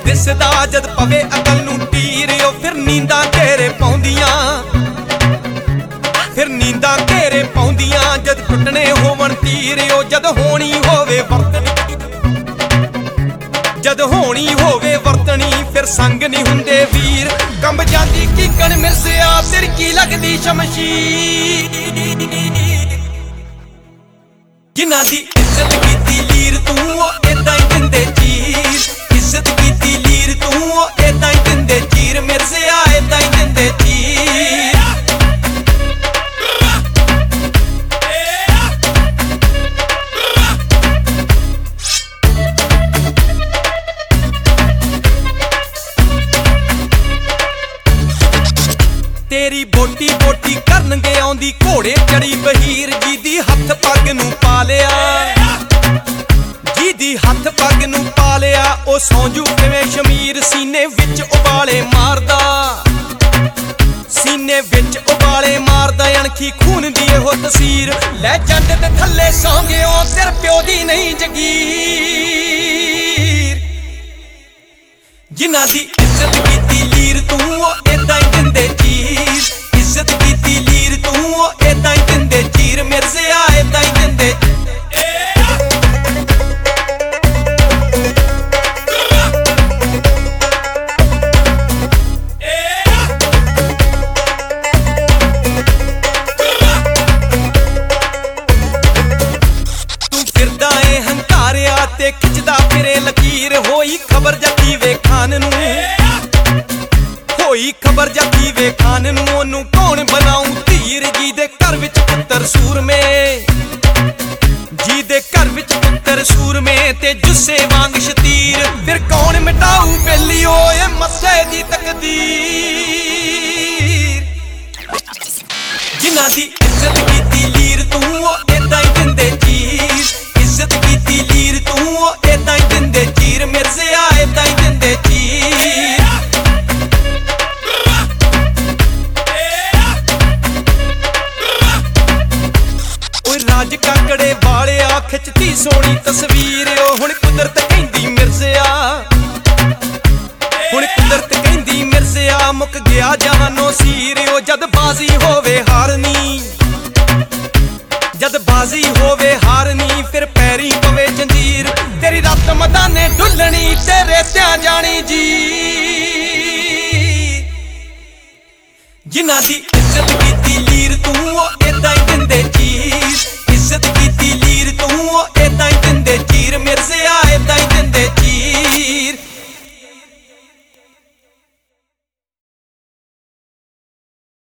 दिसदा जद पवे अकल नूं तीर ओ फिर नींदां घेरे पाउंदियां जद टुटने होवन तीर ओ जद होनी होवे वरतनी फिर संग नहीं हुंदे वीर कंब जांदी कीकण मिर्ज़िया तेरी की लगदी शमशीर जिन्हां दी इज्जत कीती लीर तू ओ इदां ही दिंदे चीर इज्जत कीती लीर तू ओ इदां ही दिंदे चीर मिर्ज़िया इदां ही दिंदे चीर तेरी बोटी बोटी करनगे आउंदी घोड़े चढ़ी बहीर जी दी हथ पग नूं पा लिया ओ सौंजू किवें शमीर सीने विच उबाले मारदा अणखी खून दी इहो तसीर लै जंड ते थल्ले सौ गयो तेरे प्यो दी नहीं जगीर जिन्हां दी इज्जत कीती लीर तू ओ इदां ही दिंदे चीर इज्जत कीती लीर तू ओ इदां ही दिंदे चीर मिर्ज़िया इदां ही दिंदे ते खिचदा फिरे लकीर होई खबर जकी वे खान नूं ओनू कौन बनाऊं धीर जी दे घर विच पुत्तर सूरमे ते जुस्से वांग शतीर फिर कौन मिटाऊ बेलियो ए मस्से दी तकदीर जिन्हां दी इज्जत कीती लीर तू ओ इदां ही दिंदे चीर इज्जत कीती लीर तू ओ इदां ही दिंदे चीर मिर्ज़िया इदां ही दिंदे चीर ओए राज काकड़े वाले आ खिचती सोहनी तस्वीर ओ हुण कुदरत कहंदी मिर्ज़िया मुक गया जहानो सीर ओ जद बाजी होवे हारनी फिर पैरी पवे जंजीर तेरी रत मदाने डुलनी तेरे त्या जानी जी जिन्हां दी इज्जत कीती लीर तू ओ इदां ही दिंदे